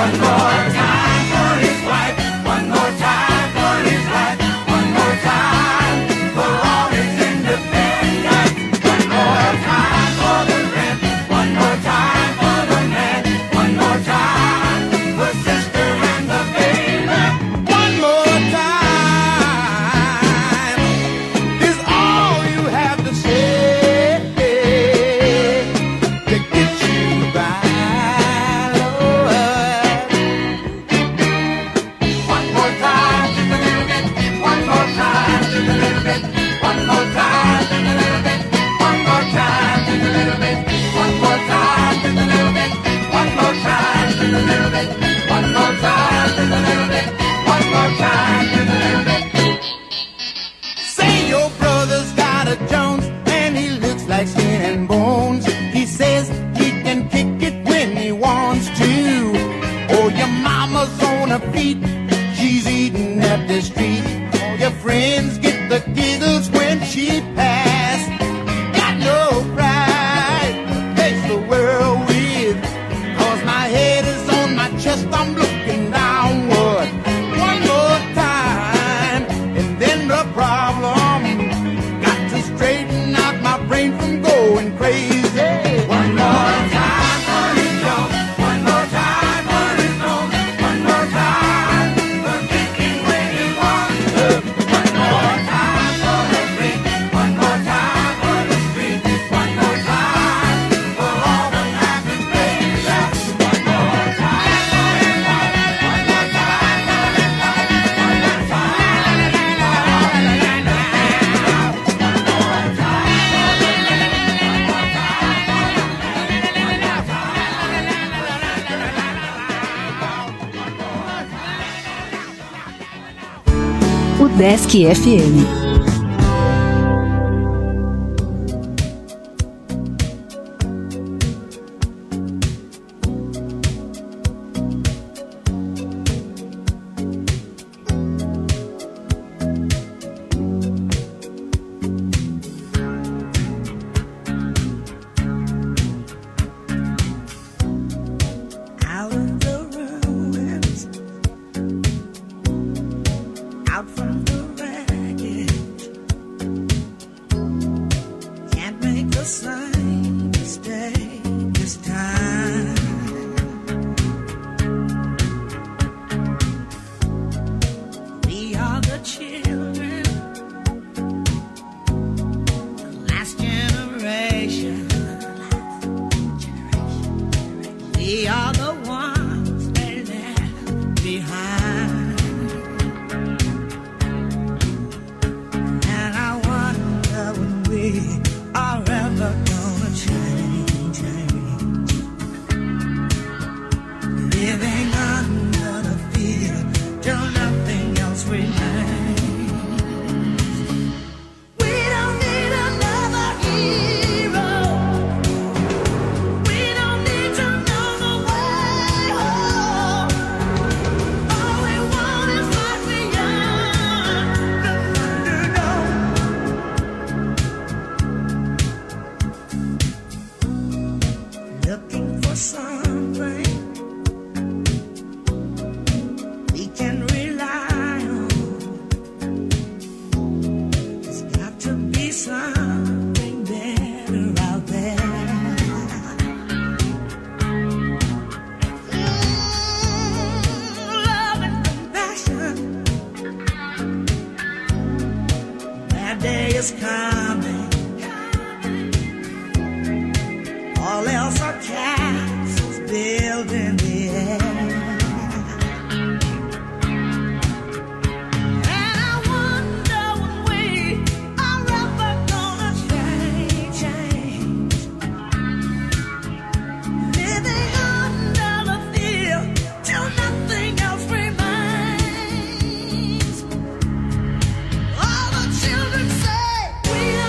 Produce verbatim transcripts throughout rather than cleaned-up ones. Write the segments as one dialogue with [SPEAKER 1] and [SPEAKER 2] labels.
[SPEAKER 1] One more time for his wife. One more time for his wife. One more time for all his independence. One more time for the rent. One more time for the man. One more time for sister and the baby. One more time is all you have to say to get you by. One more time, just a little bit. One more time, just a little bit. One more time, just a little bit. One more time, just a little bit. One more time, just a little bit. One more time, just a little bit. One more time, just a little bit. One more time, just a little bit. Say your brother's got a Jones and he looks like skin and bones. He says he can kick it when he wants to. Oh, your mama's on her feet, she's eating at the street. All your friends get the giggles when she pass. Got no pride, face the world with. Cause my head is on my chest, I'm looking downward. One more time, and then the problem. Got to straighten out my brain from going crazy. One more time for his joke. One more time for his own. One more time for kicking when he wants to. One more time for the free. One more time for the street. One more time for all the laughing babies. One more time for his wife. One more time for his wife. One more time. One more time for the
[SPEAKER 2] O Desk F M.
[SPEAKER 3] Out of the ruins, out from the wreckage, can't make the same mistake this time. We are the children, the last generation. We are the ones they left behind. And I wonder when we are ever gonna change, change. Living under the fear till nothing else remains. We don't need another hero. We don't need to know the way home. All we want is life beyond the Thunderdome. Looking for something we can rely on. There's got to be something better out there. Love and compassion. That day is coming. All else are castles built in the air. And I wonder when we are ever gonna change, change. Living under the fear till nothing else remains. All the children say we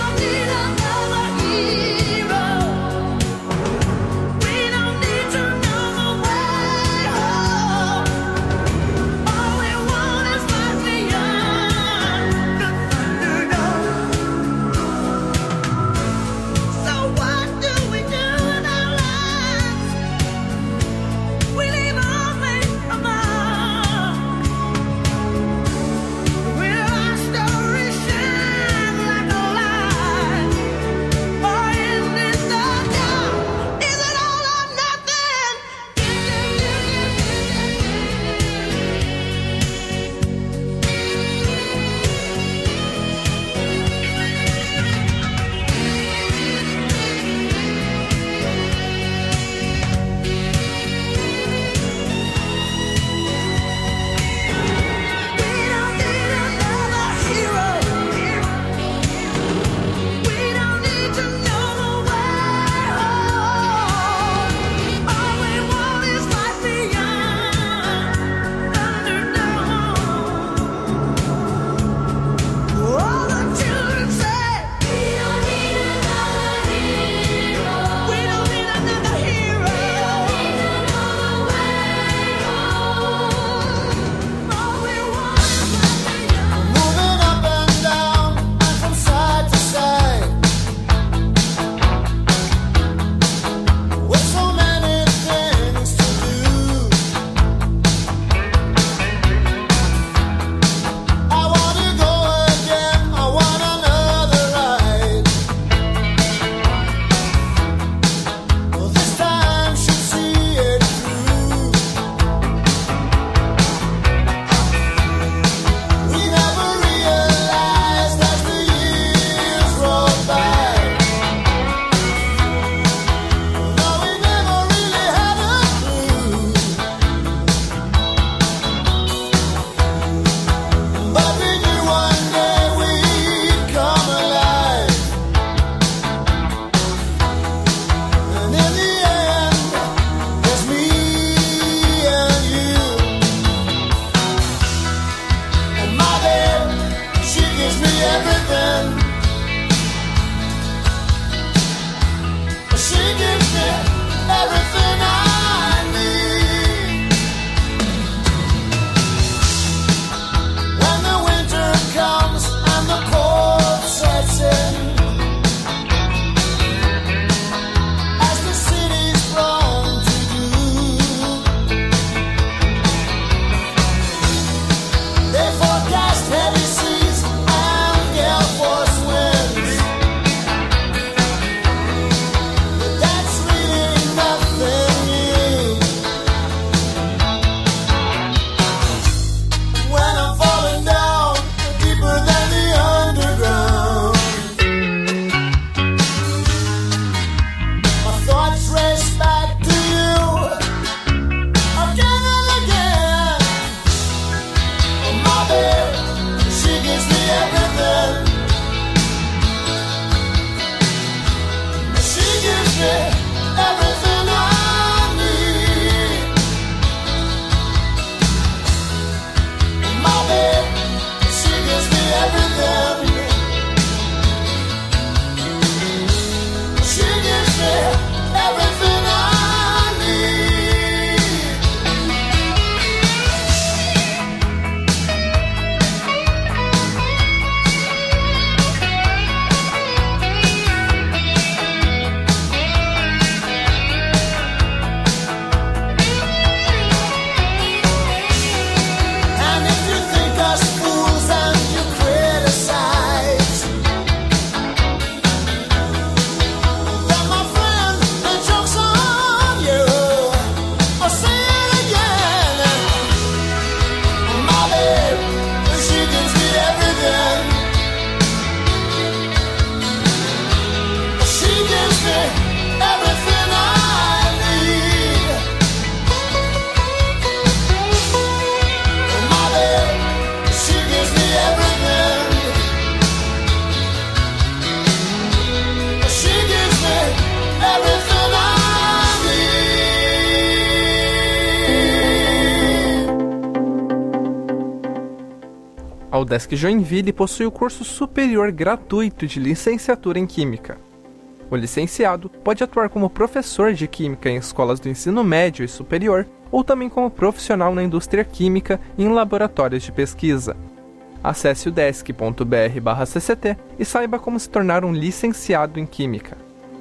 [SPEAKER 4] A Udesc Joinville possui o curso superior gratuito de licenciatura em Química. O licenciado pode atuar como professor de Química em escolas do ensino médio e superior, ou também como profissional na indústria química e em laboratórios de pesquisa. Acesse udesc ponto br barra C C T e saiba como se tornar um licenciado em Química.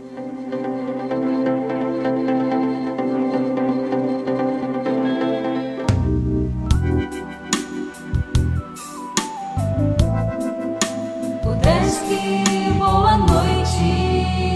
[SPEAKER 3] Udesc, boa noite.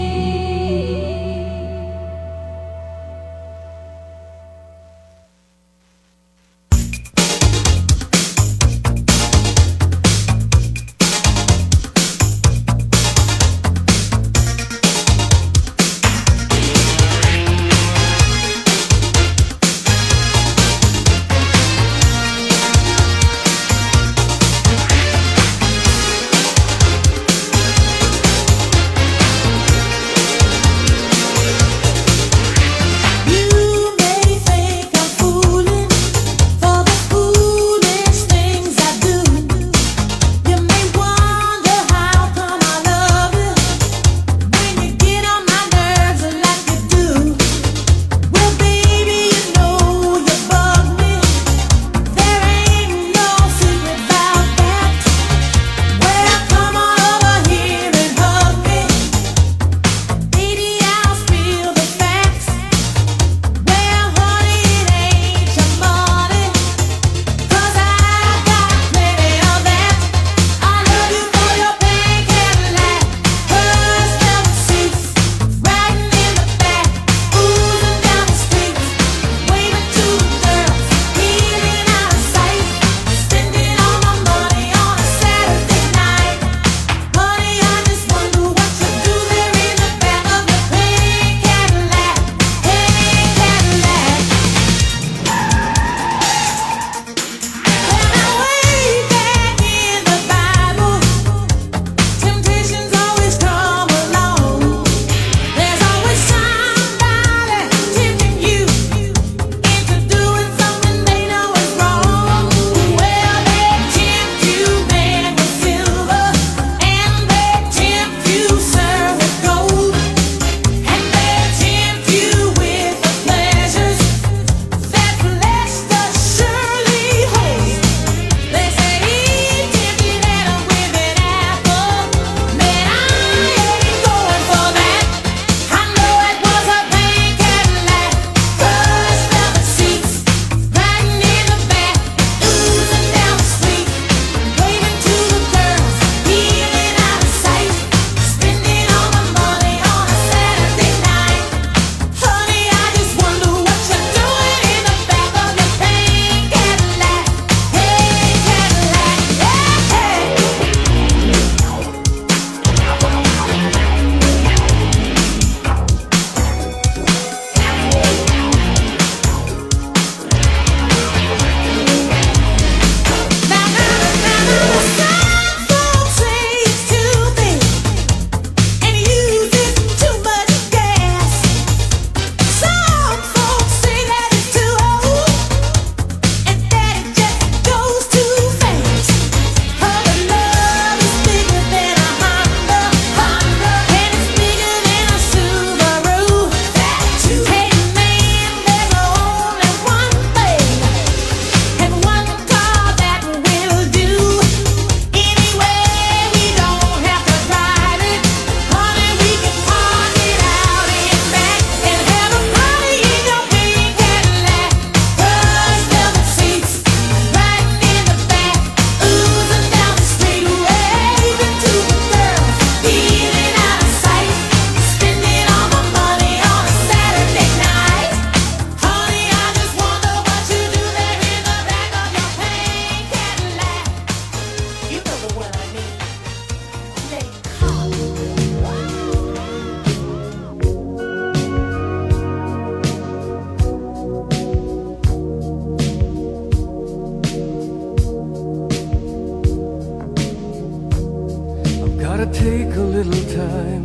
[SPEAKER 5] take a little time,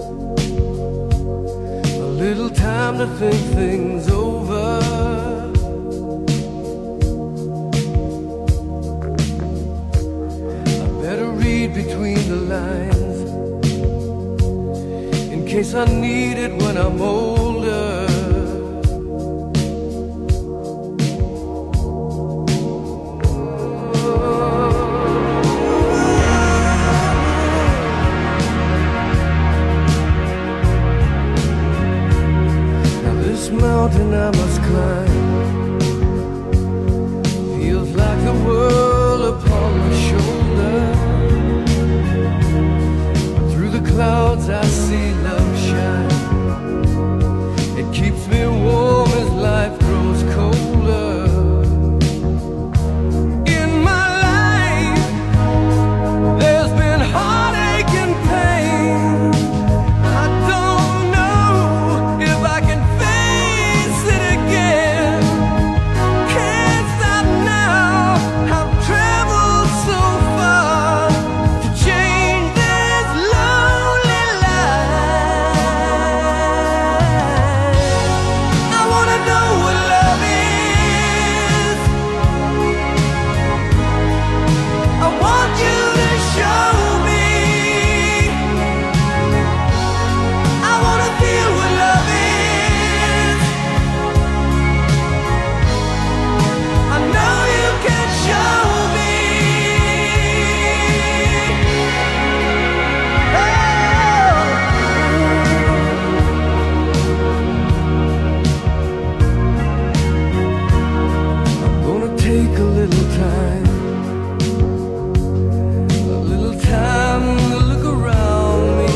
[SPEAKER 5] a little time to think things over. between the lines, in case I need it when I'm older. Now this mountain I must climb feels like the world upon my shoulder. Through the clouds I see love shine. It keeps me warm as life grows colder. In my life there's been heartache and pain. I don't know if I can face it again. Can't stop now. I've traveled so far to change this lonely life. I wanna know what love is. I want you to show me. I wanna feel what love is. I know you can show me. Oh. I'm gonna take a little time, a little time to look around me.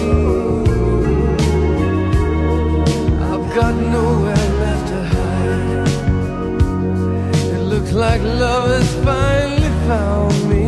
[SPEAKER 5] I've got nowhere left to hide. It looks like love has finally found me.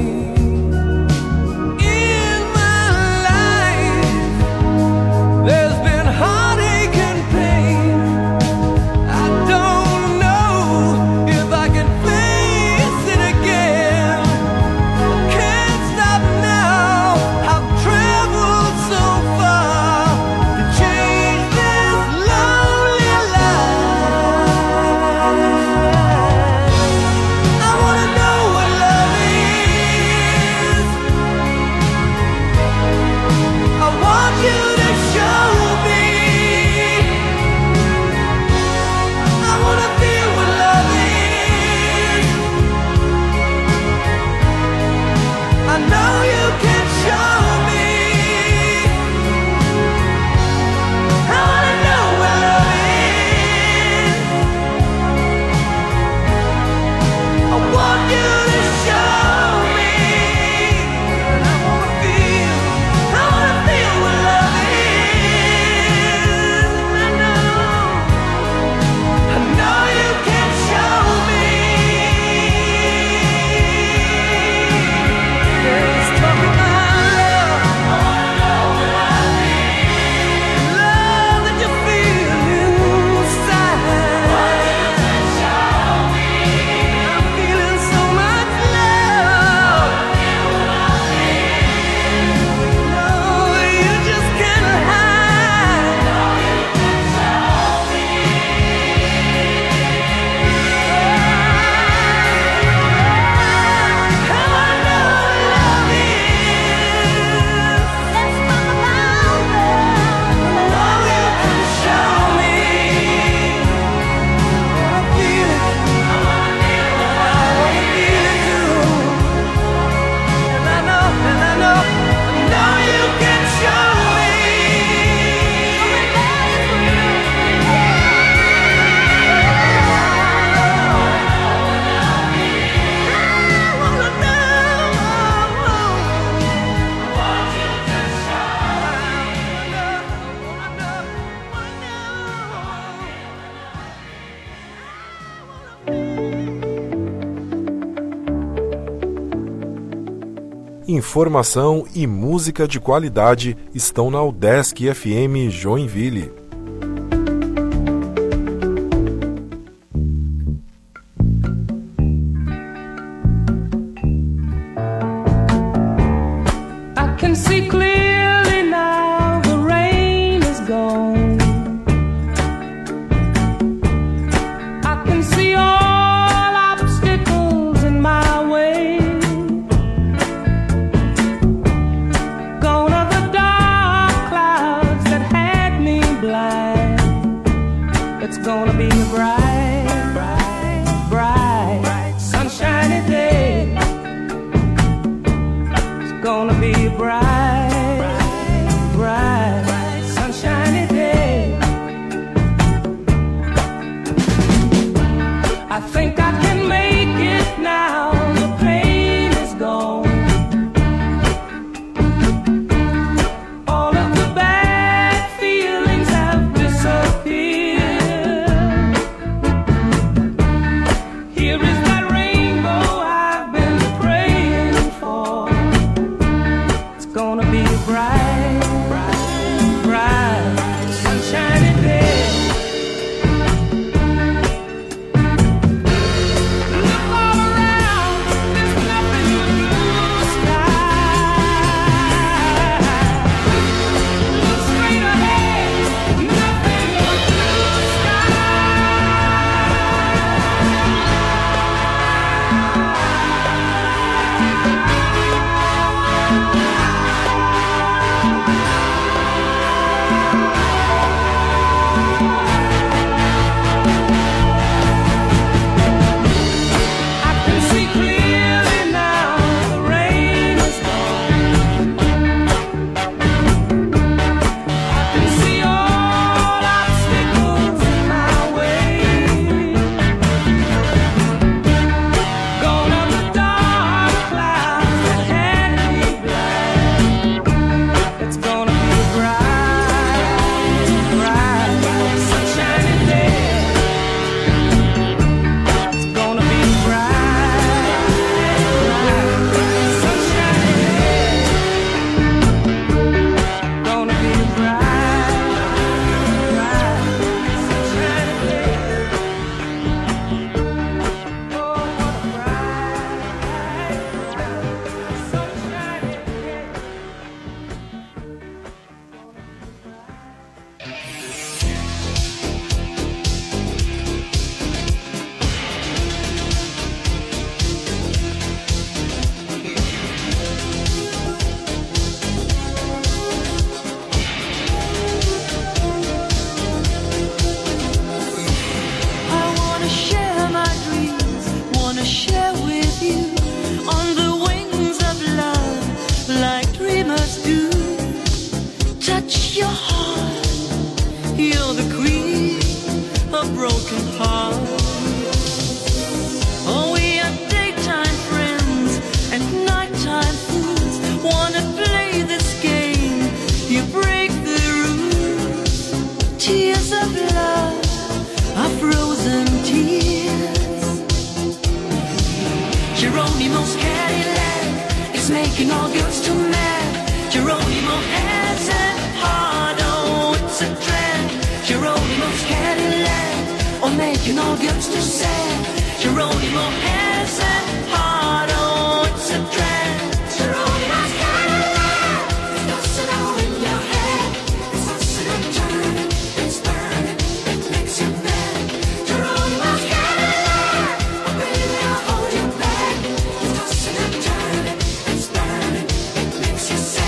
[SPEAKER 5] In my life, there's been heartache and pain. I don't know if I can face it again. Can't stop now. I've traveled so far to change this lonely life. I wanna know what love is. I want you to show me. I wanna feel what love is. I know you can show me. I wanna know what love is. I want you to show me. And I wanna feel, I wanna feel what love is. And I know, I know you can show me. Let's talk about love. I wanna know what love is. Love that you feel inside. I'm feeling so much love. No, you just can't hide. I wanna know what love is. Let's talk about love. Oh, you can show me. I wanna feel it. I wanna feel it. I wanna feel it too. And I know, and I know, I know you can show me. I wanna
[SPEAKER 6] Informação e música de qualidade estão na Udesc F M Joinville.
[SPEAKER 7] I can see clearly now, the rain is gone. I can see all obstacles in my way.
[SPEAKER 5] You're the queen of broken hearts. Oh, we are daytime friends and nighttime fools. Wanna play this game? You break the rules. Tears of love are frozen tears. Geronimo's Cadillac is making all girls too mad. Geronimo has a heart, oh, it's a trend. Geronimo's Cadillac, oh, making all girls too sad. Geronimo has a heart, oh, it's a trend. Geronimo's Cadillac, it's tossing all in your head. It's tossing and turning, it's burning, it makes you mad. Geronimo's Cadillac, oh, baby, I'll hold you back. It's tossing and turning, it's burning, it makes you sad.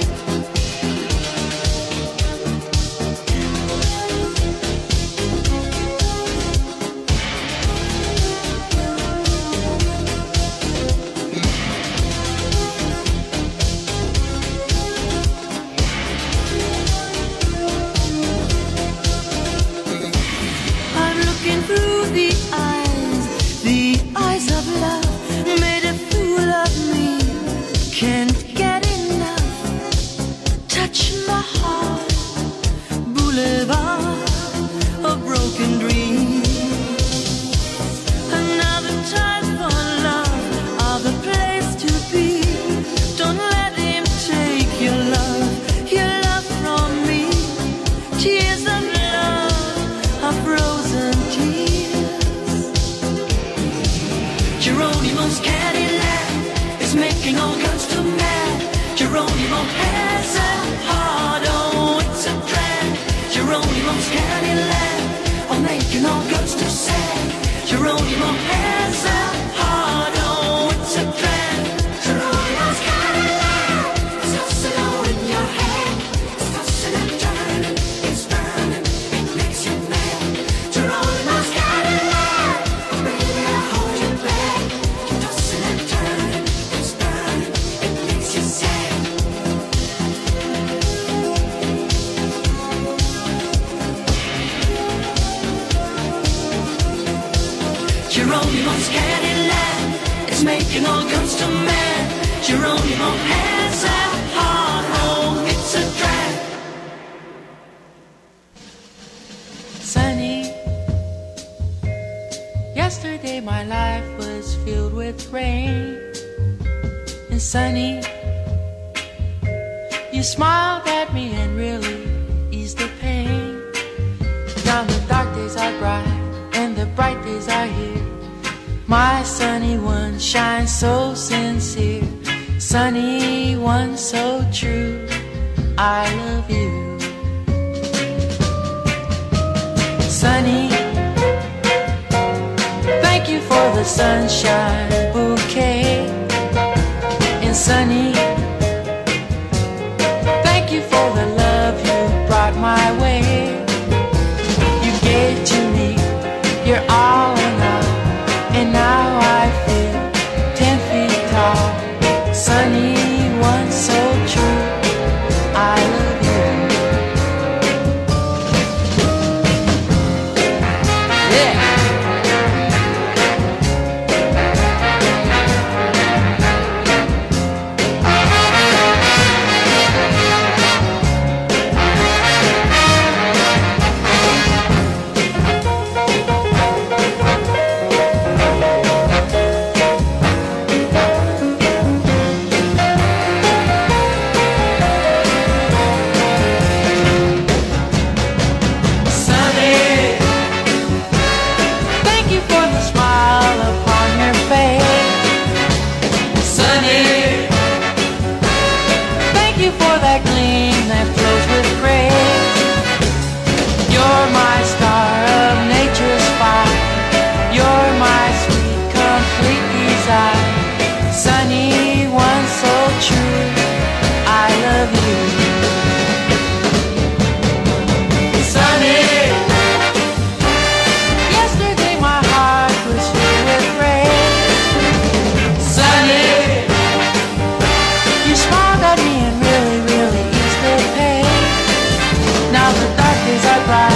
[SPEAKER 5] I'm looking through the eyes, the eyes of love, made a fool of me. Can't get enough. Touch my heart, boulevard of broken dreams. Another time for love, other place to be. Don't let him take your love, your love from me. Tears of love are frozen tears. Geronimo's Cadillac is making all girls too mad. Geronimo has a heart, oh, it's a trend. Geronimo's Cadillac, oh, making all girls too sad. Geronimo has a heart, oh, it's a trend. Geronimo's Cadillac, it's tossing all in your head. It's tossing and turning, it's burning, it makes you mad. Geronimo's Cadillac, oh, baby, I'll hold you back. You're tossing and turning, it's burning, it makes you sad. Geronimo's Cadillac is making all girls too mad. Geronimo has a heart, oh, it's a drag.
[SPEAKER 7] Sunny, yesterday my life was filled with rain. And sunny, you smiled at me and really eased the pain. Now the dark days are bright and the bright days are here. My sunny one shines so sincere. Sunny one so true, I love you. Sunny, thank you for the sunshine bouquet. And sunny, thank you for the love you brought my way. You gave to me your all in all, and now I feel ten feet tall. Sunny one so true, I love you. Yeah. days are bright.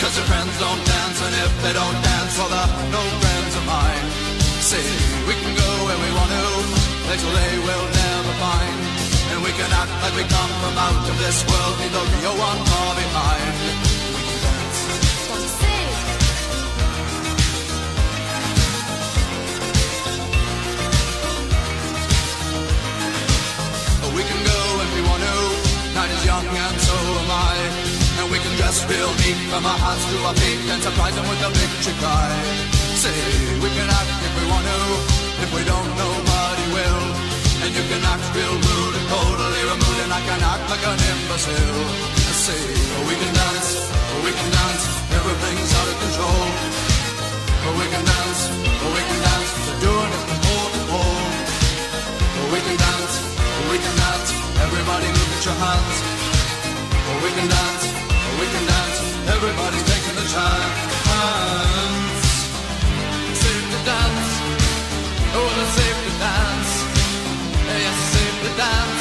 [SPEAKER 8] Cause your friends don't dance, and if they don't dance, well, they're no friends of mine. See, we can go where we want to, places they will never find. And we can act like we come from out of this world, leave the real one far behind. We can dance.
[SPEAKER 3] Don't you say?
[SPEAKER 8] We can go if we want to, night is young and so am I. And we can dress real neat from our hearts to our feet and surprise them with a big chick eye. Say, we can act if we want to, if we don't, nobody will. And you can act real rude and totally removed, and I can act like an imbecile. Say, we can dance, we can dance, everything's out of control. We can dance, we can dance, we're doing it from pole to pole. We can dance, we can dance, everybody look at your hands. We can dance, we can dance, everybody's taking the chance. Safe to dance, oh, it's safe to dance. Yes, it's safe to dance.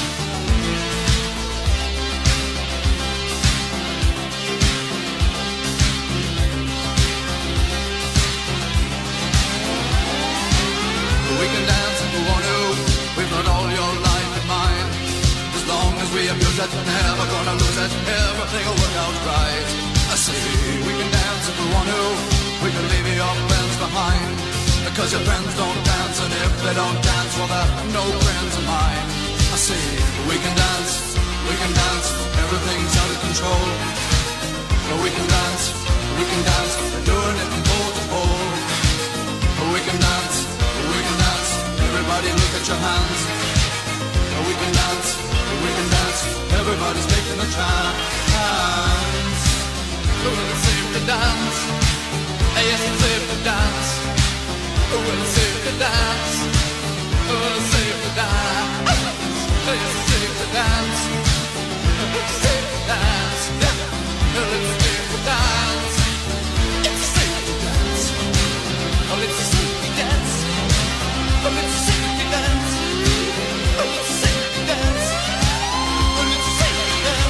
[SPEAKER 8] We can dance if we want to, we've got all your life in mind. As long as we abuse it, never gonna lose it, everything will work out right. I say, we can dance if we want to, we can leave your friends behind. Because your friends don't dance, and if they don't dance, well, they're no friends of mine. I say, we can dance, we can dance, everything's out of control. But we can dance, we can dance, we're doing it from pole to pole. But we can dance, we can dance, everybody look at your hands. But we can dance, we can dance, everybody's taking a chance. Oh, it's safe to dance, yes, it's safe to dance. Oh, it's safe to dance. Oh, it's safe to dance. It's safe to dance. It's safe to dance. Oh, it's safe to dance. It's safe to dance. Oh, it's safe to dance. Oh, it's safe to dance. Oh, it's safe to dance. Oh, it's safe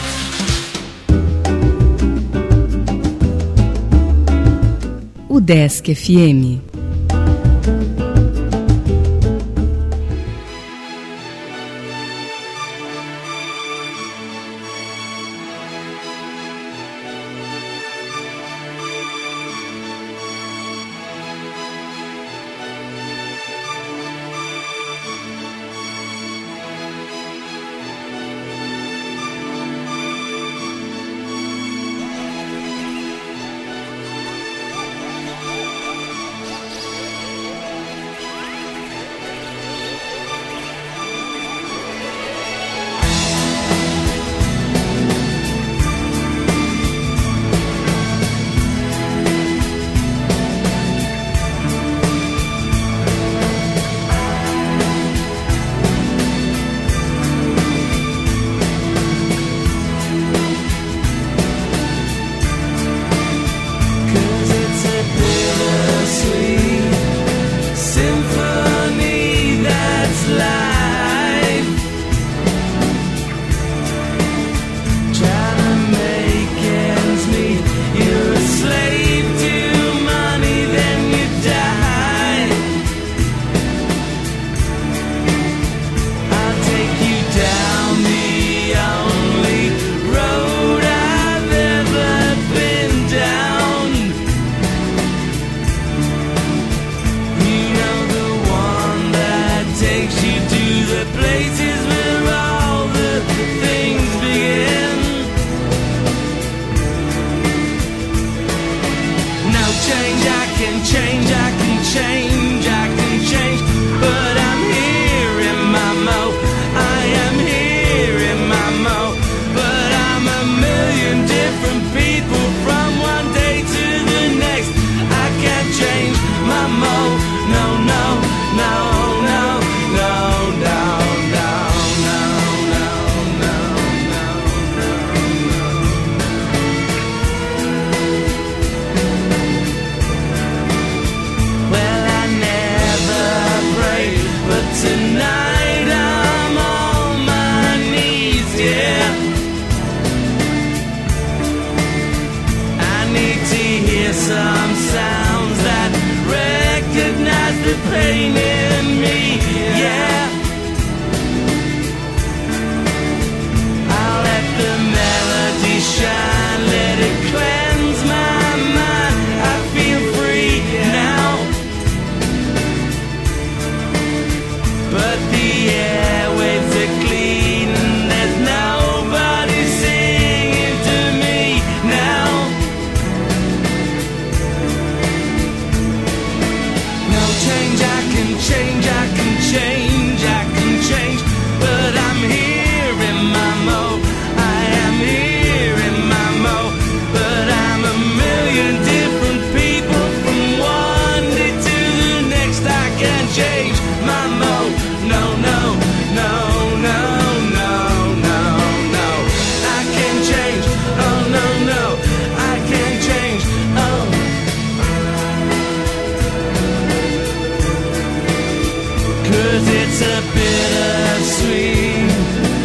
[SPEAKER 8] to dance.
[SPEAKER 2] O Desk F M.
[SPEAKER 5] Well, I never pray, the pain in me, yeah. I'll let the melody shine, let it cleanse my mind. I feel free now, but the airwaves are clean. There's nobody singing to me now. No change, I can change, I can change, I can change, but I'm here in my mode. I am here in my mode, but I'm a million different people from one day to the next. I can't change my mode. No, no, no, no, no, no, no. I can't change. Oh, no, no. I can't change. Oh. Cause it's a bittersweet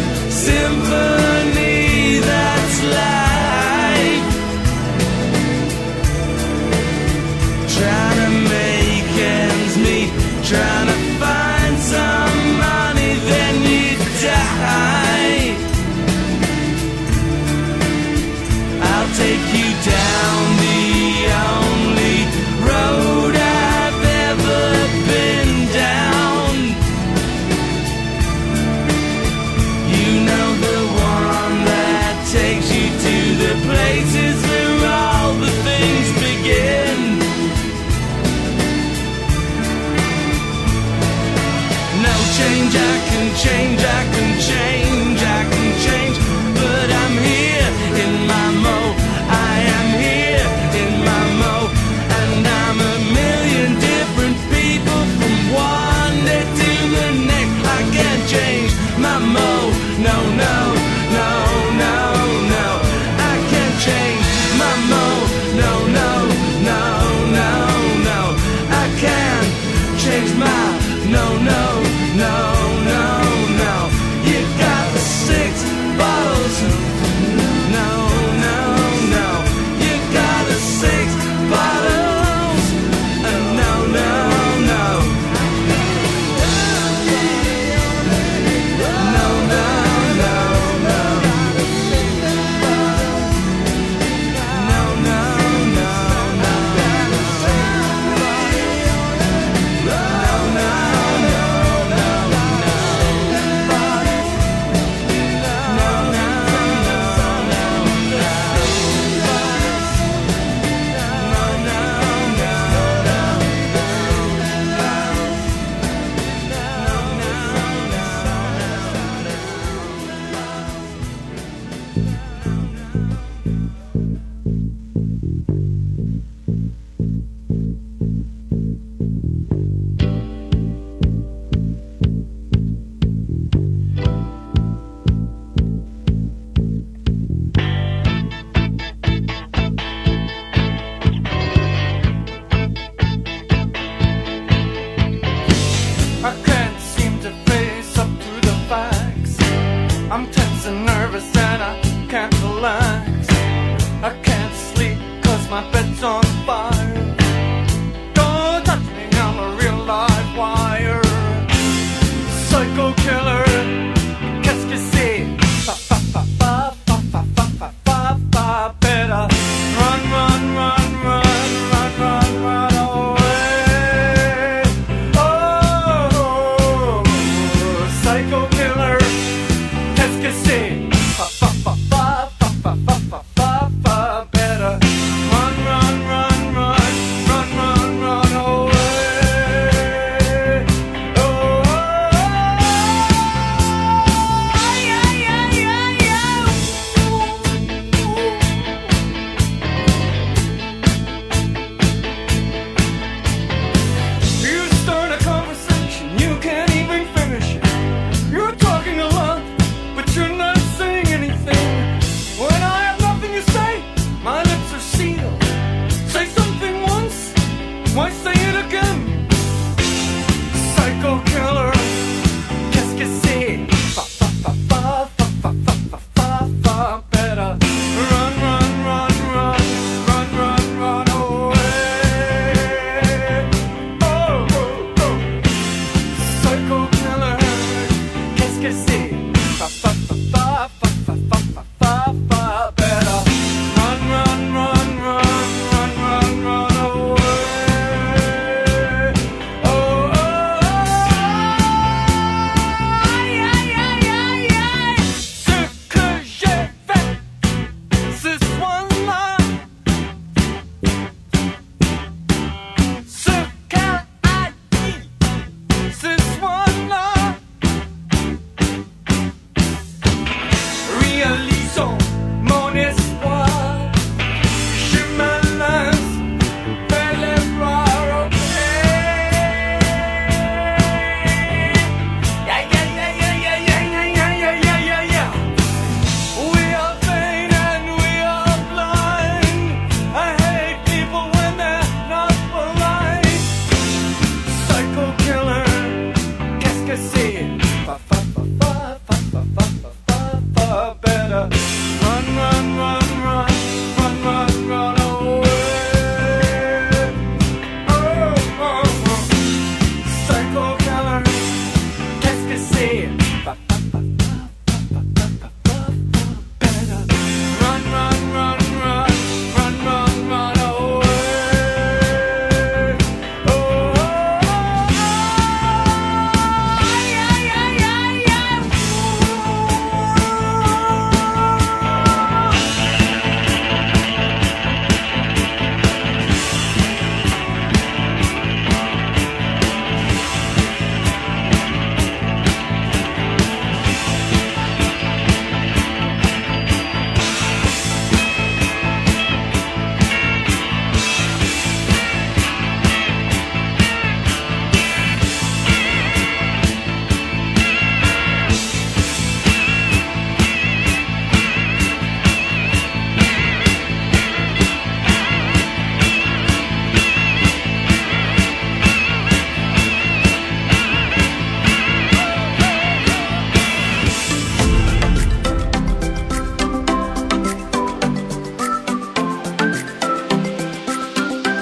[SPEAKER 5] symphony that's life. Trying to make ends meet, trying to find some money, then you die. I'll take you down the only road I've ever been down. You know, the one that takes you to the places where all the things begin. No change, I can change, I can change, I can change, but I'm here in my mode. I am here in my mode, and I'm a million different people from one day to the next. I can't change my mode. No, no, no, no, no. I can't change my mode. No, no, no, no, no. I can't change my no, no, no, no, no. You got the six bottles. No, no, no. You got the six bottles. Uh, no, no, no. No, no, no, no. No, no, no, no.
[SPEAKER 1] I can't seem to face up to the facts. I'm tense and nervous and I can't relax. I can't sleep cause my bed's on fire. Don't touch me, I'm a real live wire. Psycho killer, qu'est-ce que c'est? Fa fa fa fa fa fa fa fa fa fa. Better run, run, run, run, run, run, run away. Oh, psycho killer, qu'est-ce que c'est? Fa fa fa fa fa fa fa fa fa. Better run, run, run,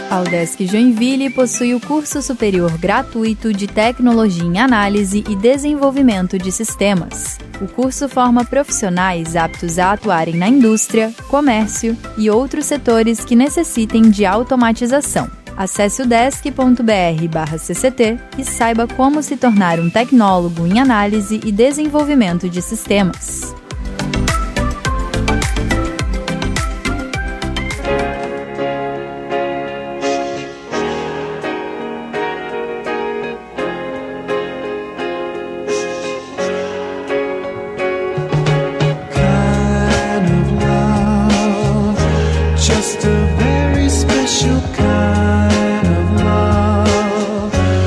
[SPEAKER 9] A UDESC Joinville possui o curso superior gratuito de Tecnologia em Análise e Desenvolvimento de Sistemas. O curso forma profissionais aptos a atuarem na indústria, comércio e outros setores que necessitem de automatização. Acesse udesc ponto br barra C C T e saiba como se tornar um tecnólogo em análise e desenvolvimento de sistemas.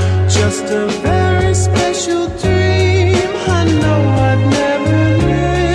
[SPEAKER 3] Just a very special dream. I know I've never lived.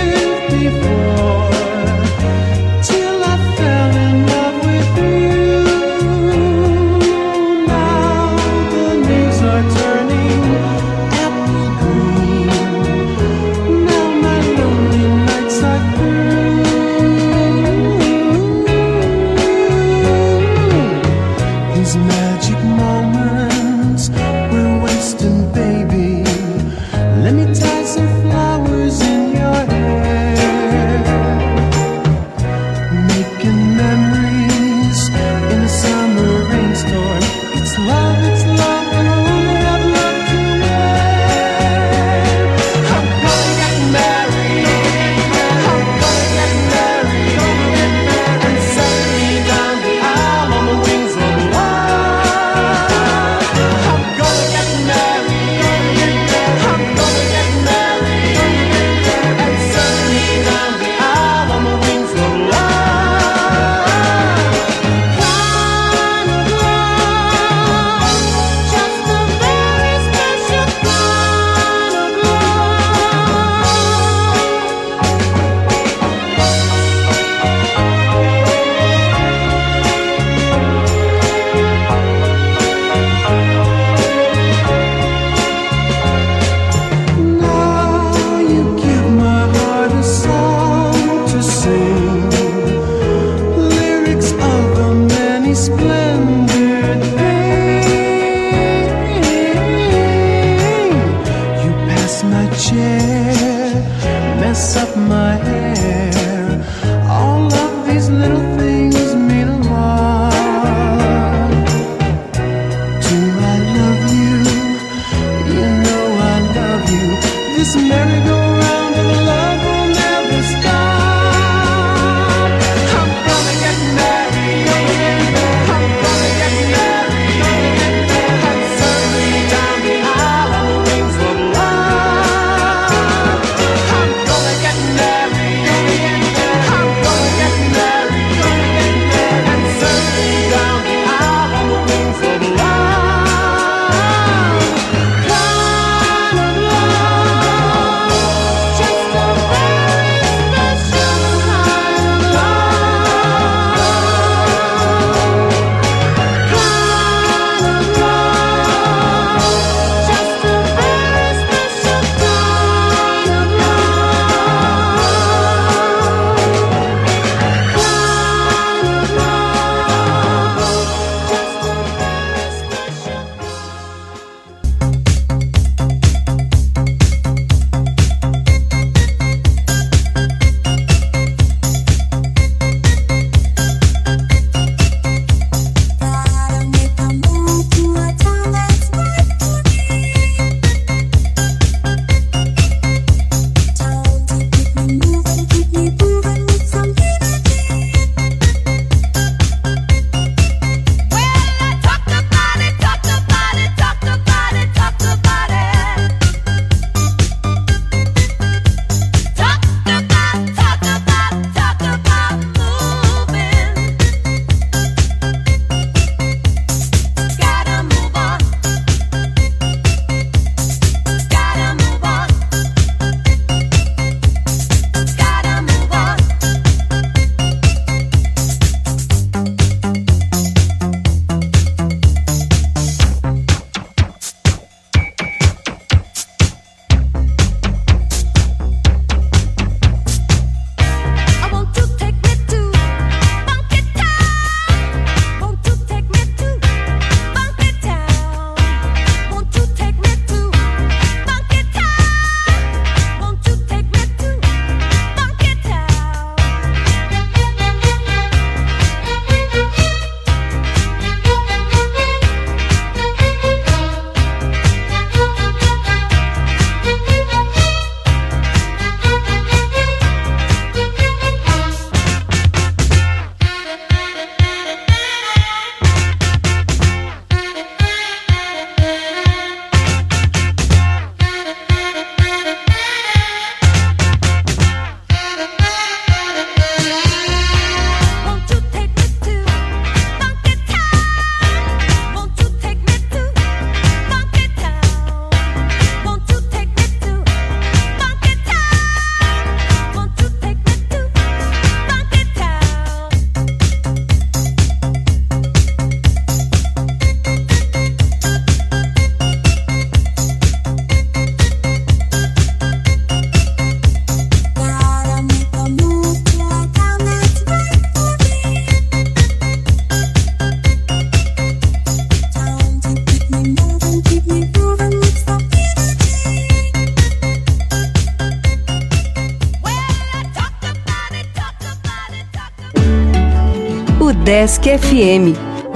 [SPEAKER 2] Desk F M.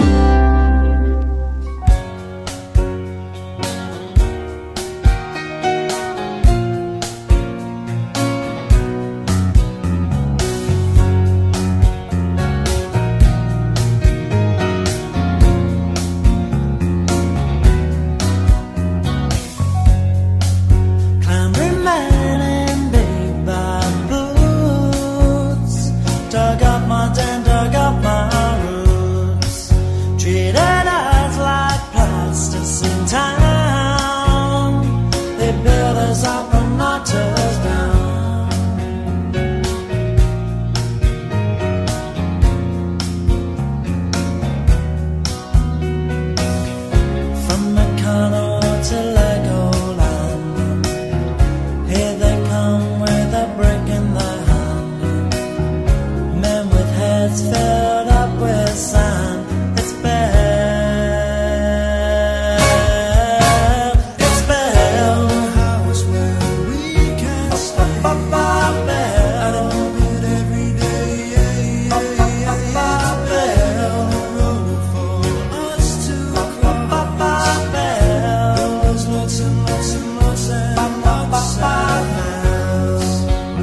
[SPEAKER 5] Clambering man in big bad boots, dug up my den, dug up my roots, treated us like plasticine town. They built us up and knocked us down. From Meccano to Legoland, here they come with a brick in their hand. Men with heads filled up with sand. It's bad. It's bad. House where we can stay. I don't it every day. It's bad. Road for us to cross. There's lots and lots and lots and lots of miles.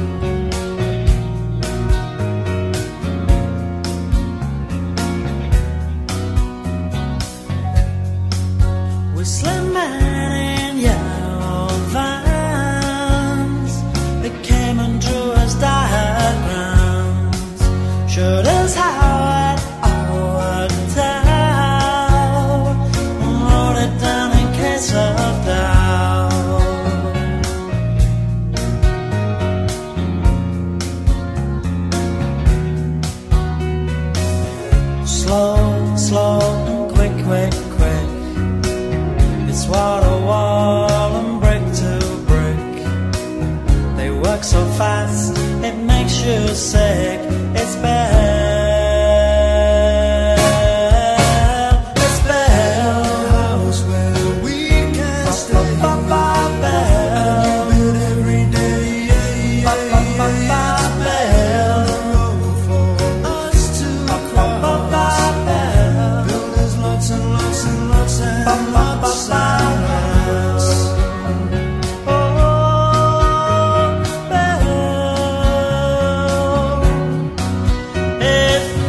[SPEAKER 5] Whistling man in yellow vans, they came and drew us diagrams, showed us how it all worked out, and wrote it down in case of doubt. Slow, slow, and quick, quick, quick. It's wall to wall and brick to brick. They work so fast, it makes you sick. It's bad. It's bad. House where we can stay. And you bid every day. It's bad. Road for us to cross. Builders lots and lots and lots and lots of miles. Oh, bad. It's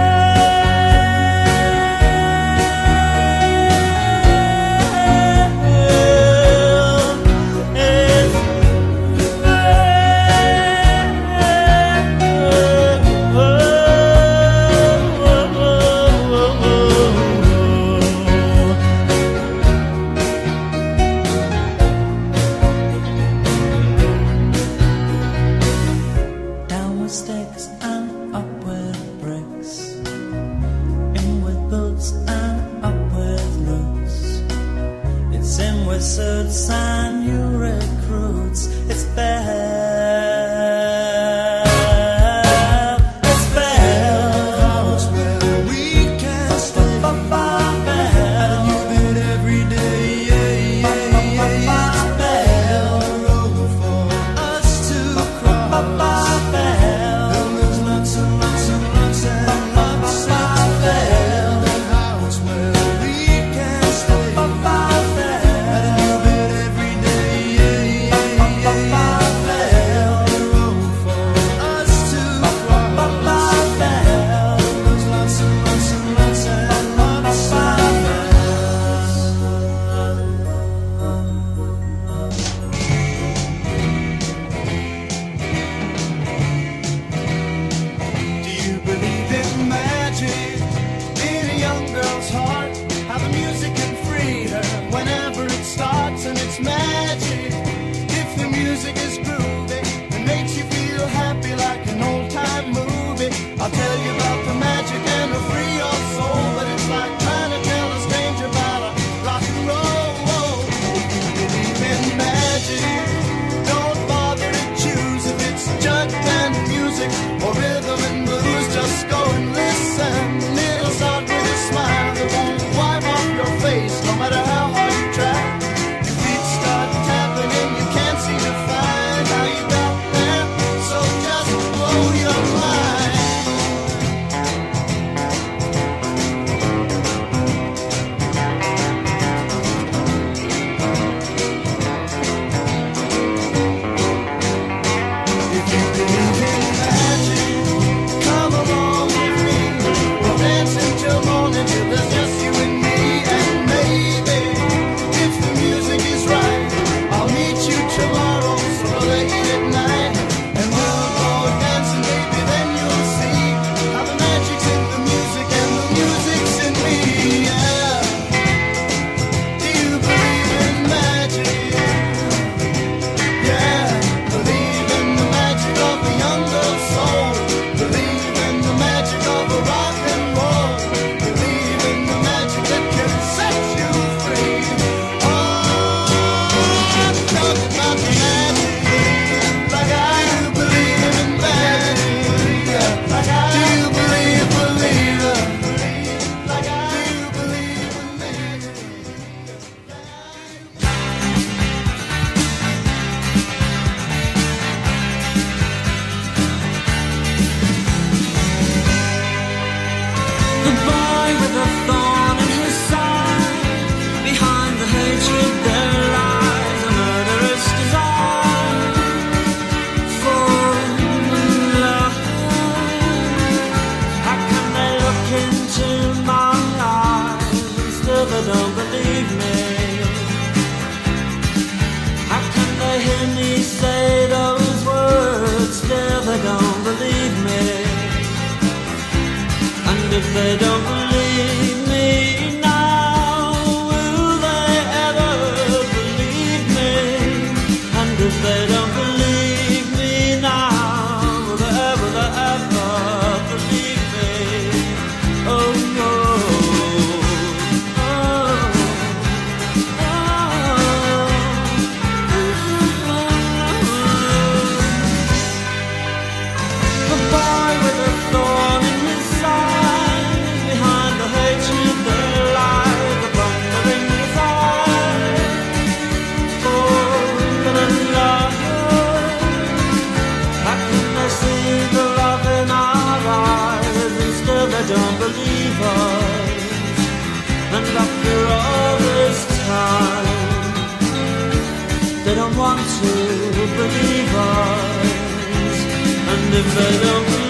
[SPEAKER 5] down with sticks and up with bricks, in with boots and up with looks. It's in with suits and new recruits. It's bad. It's bad. House where we can stay. And you bid every day. It's bad. Road for us to cross. Builders lots and lots and lots and lots of bad. House where we can stay. And you bid every day. It's bad. The boy with a thorn in his side, behind the hatred there lies a murderous desire for love. How can they look into my eyes and still they don't believe me? How can they hear me say those words, still they don't believe me? And if they don't believe me now, will they ever believe me? And if they don't believe me now, will they ever, will they ever believe me? Oh no. Don't believe us, and after all this time, they don't want to believe us, and if they don't believe